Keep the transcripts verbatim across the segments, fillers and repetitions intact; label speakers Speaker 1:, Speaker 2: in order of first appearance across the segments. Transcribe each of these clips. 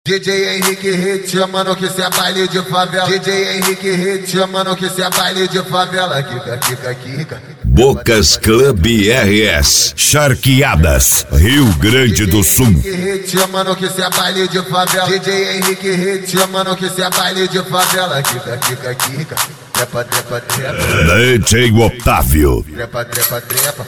Speaker 1: D J Henrique Hit, chamando que cê é baile de favela. D J Henrique Hit, chamando que cê é baile de favela. Kika, kika, kika.
Speaker 2: Bocas Club R S, Charqueadas, Rio Grande do Sul.
Speaker 1: D J Henrique Hit, chamando que cê é baile de favela. D J Henrique Hit, chamando que cê é baile de favela. Kika, kika, kika. Trepa, trepa, trepa.
Speaker 2: D J Otávio.
Speaker 1: Trepa, trepa, trepa.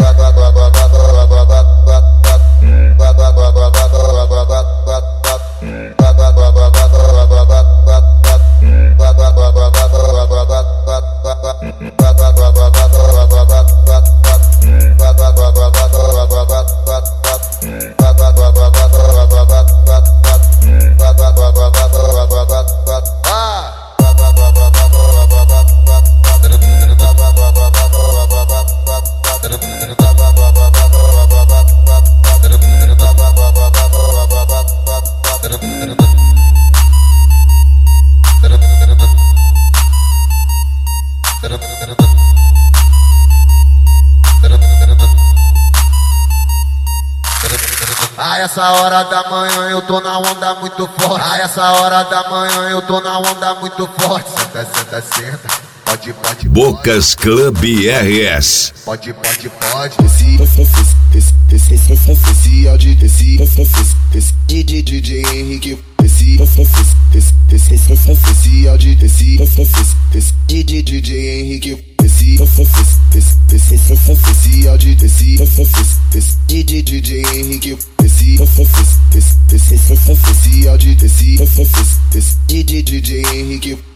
Speaker 1: A essa hora da manhã eu tô na onda muito forte. A essa hora da manhã eu tô na onda muito forte. Senta, senta, senta. Pode, pode,
Speaker 2: Bocas Club R S.
Speaker 1: pode, pode, pode.
Speaker 3: Esse, esse, esse, esse, esse áudio, esse, esse, esse, D J Henrique, esse, esse, esse, esse, esse áudio, esse, esse, esse, D J Henrique, esse, esse, esse, esse, esse áudio, esse, esse, esse, D J Henrique, esse, esse, esse, esse, esse áudio, esse, esse, esse, D J Henrique.